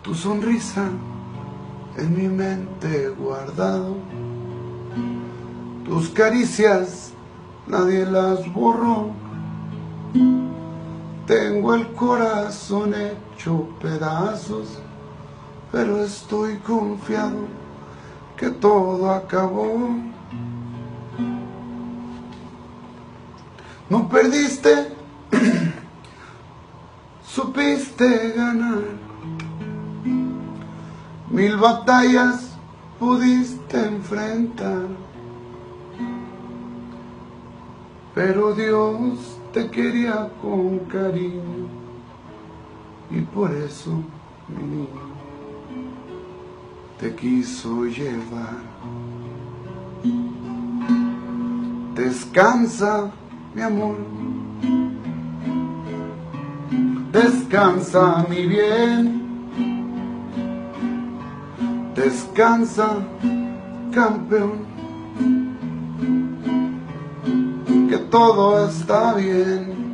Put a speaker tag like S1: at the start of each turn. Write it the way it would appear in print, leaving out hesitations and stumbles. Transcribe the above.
S1: Tu sonrisa en mi mente guardado, tus caricias nadie las borró. Tengo el corazón hecho pedazos, pero estoy confiado que todo acabó. No perdiste, supiste ganar. 1000 batallas pudiste enfrentar, pero Dios te quería con cariño y por eso, mi niño, te quiso llevar. Descansa, mi amor, descansa, mi bien, descansa, campeón, que todo está bien.